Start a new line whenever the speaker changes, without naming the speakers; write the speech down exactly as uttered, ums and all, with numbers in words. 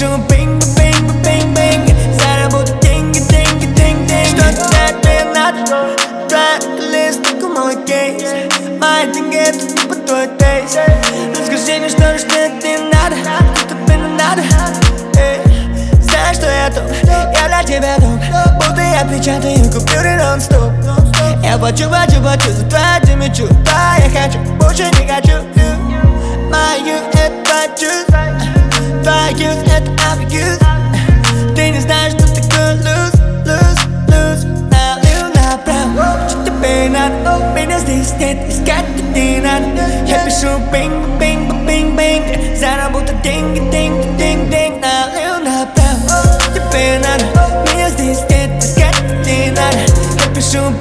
пишу бинг, бинг, бинг, бинг. Заработать деньги, деньги, деньги, деньги. Что тебе надо? Трек-лист, только мой кейс. Мои деньги, это тупо твой тейст. Расскажи мне, что же тебе надо, что тебе надо. Эй, знаешь, что я тут, я для тебя тут. Будто я печатаю купюры нон-стоп. Я плачу, плачу, плачу за твою мечту. Да, я хочу, больше не хочу. Мою это чувство, твою это абьюз. Ты не знаешь, что такое lose, lose, lose. Налил направо, что тебе надо? Меня здесь нет, искать тебе не надо. Я пишу бинг, бинг, бинг, бинг. Заработать деньги, деньги, деньги, деньги. Налил направо, что тебе надо? Меня здесь нет, искать тебе не надо. Я пишу